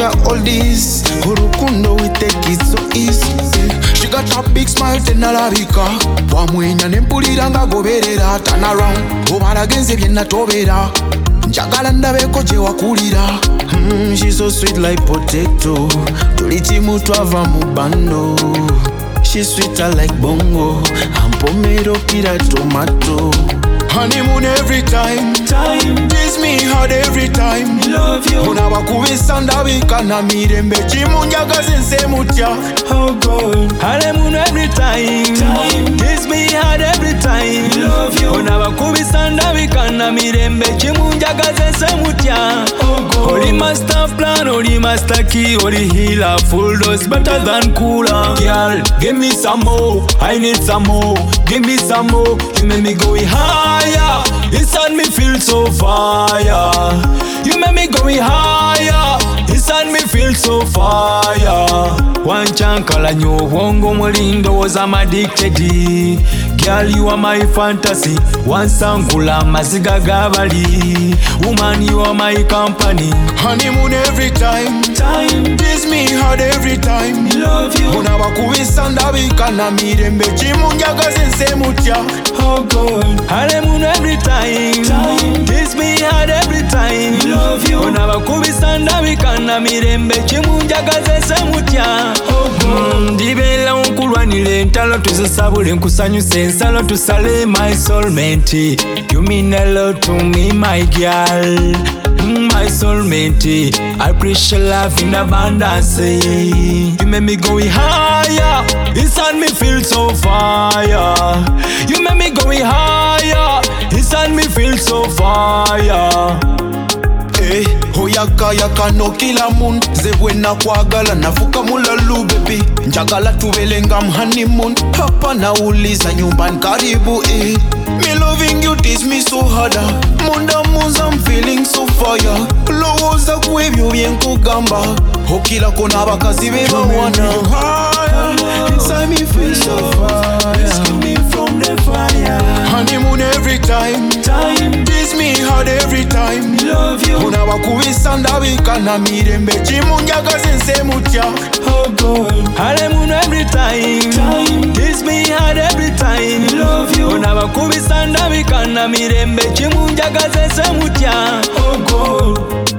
nga oldies. Urukundo we take it so easy. She got a big smile tenalabika. Wamwenya nempulira nga goberera. Turn around, obaragenze byenna tobera. Njagala ndabeko gye wakulira. She's so sweet like potato. Tuli kimu twava mu bando. She's sweeter like bongo. Ampomero kira tomato. Honeymoon every time. Kiss me hard every time. Love you. Unabakubisa ndabika na mirembe. Chimu njagaze nse mutya. Oh God. Honeymoon every time. Kiss me hard every time. Love you. Unabakubisa ndabika na mirembe. Chimu njagaze nse mutya. Oh God. Oli master plan, oli master key, oli healer. Full dose better than cooler. Girl, give me some more. I need some more. Give me some more. You make me go higher. Inside me feel so fire. You make me go higher. Inside me feel so fire. One chankala nyo wongo molindo was I'm addicted. Girl, you are my fantasy. One sangula maziga gabali. Woman, you are my company. Honeymoon every time. Kiss me hard every time. Love you. Unabakubisa ndabika na mirembe. Chimu njagaze nse mutya. Oh God. Honeymoon every time. Kiss me hard every time. Love you. Unabakubisa ndabika na mirembe. Chimu njagaze nse mutya. Oh God. Ndibela unkulwanile entalo tuzisabule nkusanyuse ensalo tusale my soulmate. You mean a lot to me my girl. My soulmate, I appreciate love in abundance. You make me go higher. Inside me feel so fire. You make me go higher. Inside me feel so fire. Hey, oyaka yaka no kila moon. Zebwe na kwagala nafuka mulalu baby. Njagala tubelenga honeymoon. Hapa na uliza nyumbani karibu eh. Me loving you teach me so harder. Munda munza I'm feeling so fire. Lowoza kwebyo byenkugamba. Okila kona abakazi beba wana. Inside me feel so fire. Rescue me from the fire. Honeymoon every time. Kiss me hard every time. Love you. Unabakubisa ndabika na mirembe. Chimu njagaze nse mutya. Oh God. Honeymoon every time. Kiss me hard every time. Love you. Unabakubisa ndabika na mirembe. Chimu njagaze nse mutya. Oh God.